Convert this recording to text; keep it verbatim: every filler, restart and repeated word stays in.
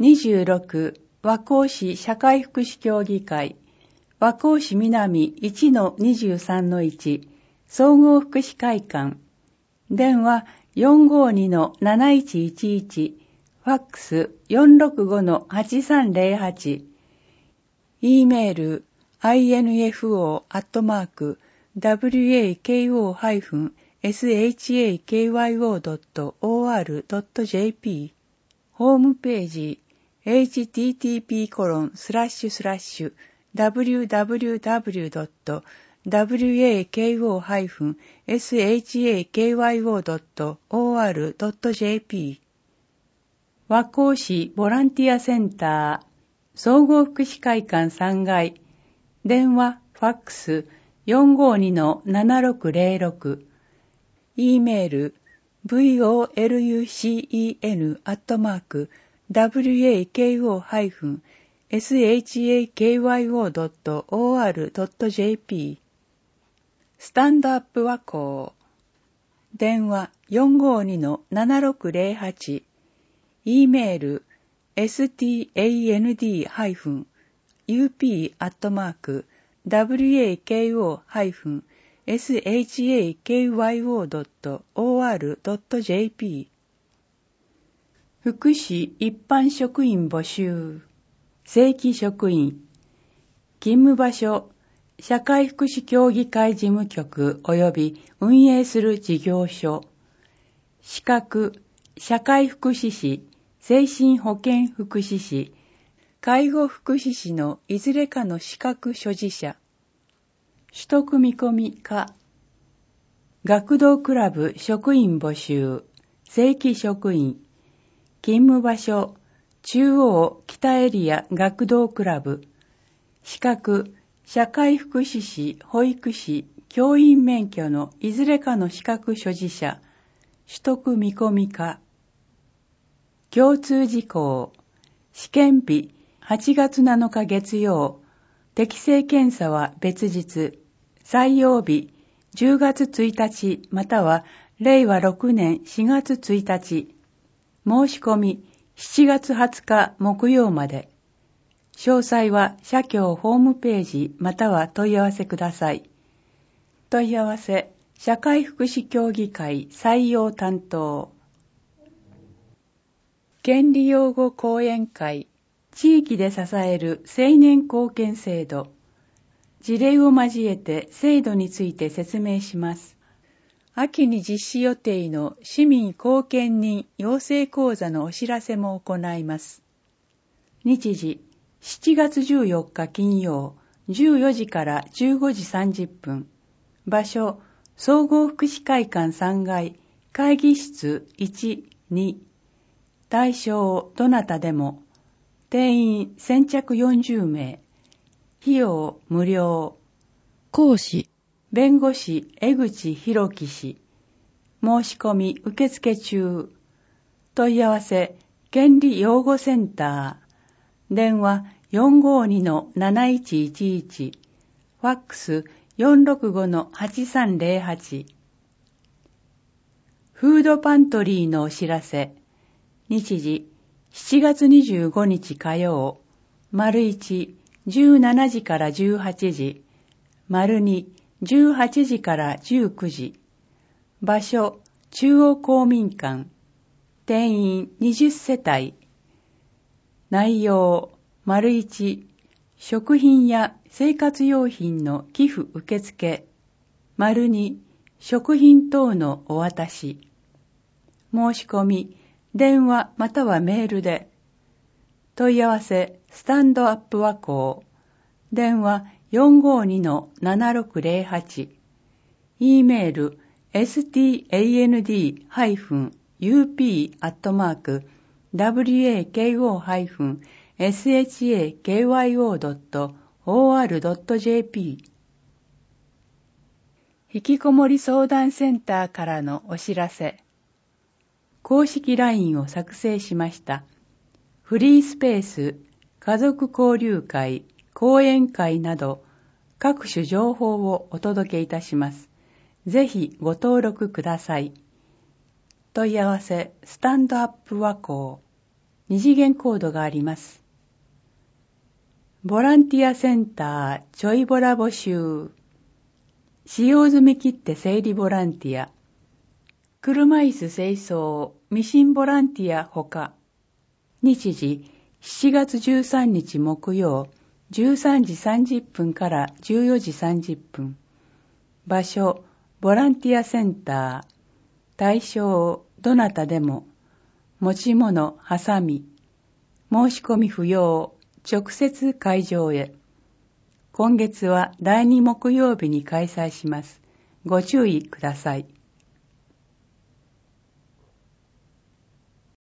にじゅうろく和光市社会福祉協議会和光市南 いちのにじゅうさんのいち 総合福祉会館電話 よんごにのなないちいちいち ファックス よんろくごのはちさんぜろはち E メール アイエヌエフオー アットマーク ダブリューエーケーオー ハイフン エスエイチエーケーワイオー ドット オーアール ドット ジェーピー ホームページ エイチティーティーピー コロン スラッシュスラッシュ ダブリューダブリューダブリュー ドット ダブリューエーケーオー ハイフン エスエイチエーケーワイオー ドット オーアール ドット ジェーピー 和光市ボランティアセンター総合福祉会館さんがい電話ファックス よんごにのななろくぜろろく E メール ブイオーエルユーシーイーエヌ アットマーク ダブリューエーケーオー ハイフン エスエイチエーケーワイオー ドット オーアール ドット ジェーピー スタンドアップ和光電話 よんごにのななろくぜろはち E メール エスティーエーエヌディー ハイフン ユーピー アットマーク ダブリューエーケーオー ハイフン エスエイチエーケーワイオー ドット オーアール ドット ジェーピー 福祉一般職員募集正規職員勤務場所社会福祉協議会事務局及び運営する事業所資格社会福祉士精神保健福祉士介護福祉士のいずれかの資格所持者取得見込みか学童クラブ職員募集正規職員勤務場所中央北エリア学童クラブ資格社会福祉士保育士教員免許のいずれかの資格所持者取得見込みか共通事項試験日はちがつなのか月曜適性検査は別日採用日じゅうがつついたちまたはれいわろくねんしがつついたち申し込みしちがつはつか木曜まで詳細は社協ホームページまたは問い合わせください。問い合わせ社会福祉協議会採用担当権利擁護講演会地域で支える青年貢献制度事例を交えて制度について説明します。秋に実施予定の市民貢献人養成講座のお知らせも行います。日時しちがつじゅうよっか金曜じゅうよじからじゅうごじさんじゅっぷん場所総合福祉会館さんがい会議室いち、に対象どなたでも定員先着よんじゅうめい費用無料講師弁護士江口博樹氏申し込み受付中問い合わせ権利擁護センター電話 よんごにのなないちいちいち ファックス よんろくごのはちさんぜろはちフードパントリーのお知らせ日時しちがつにじゅうごにち火曜丸いちじゅうしちじからじゅうはちじ丸にじゅうはちじからじゅうくじ場所中央公民館定員にじゅっせたい内容丸いち食品や生活用品の寄付受付丸に食品等のお渡し申し込み電話またはメールで問い合わせスタンドアップ和光電話 よんごにのななろくぜろはち E メール エスティーエーエヌディー ユーピー アットマーク ダブリューエーケーオー エスエイチエーケーワイオー ドット オーアール ドット ジェーピー ひきこもり相談センターからのお知らせ公式 ライン を作成しました。フリースペース、家族交流会、講演会など各種情報をお届けいたします。ぜひご登録ください。問い合わせスタンドアップ和光二次元コードがあります。ボランティアセンターちょいボラ募集。使用済み切手整理ボランティア。車椅子清掃、ミシンボランティアほか。日時、しちがつじゅうさんにち木曜、じゅうさんじさんじゅっぷんからじゅうよじさんじゅっぷん。場所、ボランティアセンター。対象、どなたでも。持ち物、はさみ。申し込み不要。直接会場へ。今月はだいに木曜日に開催します。ご注意ください。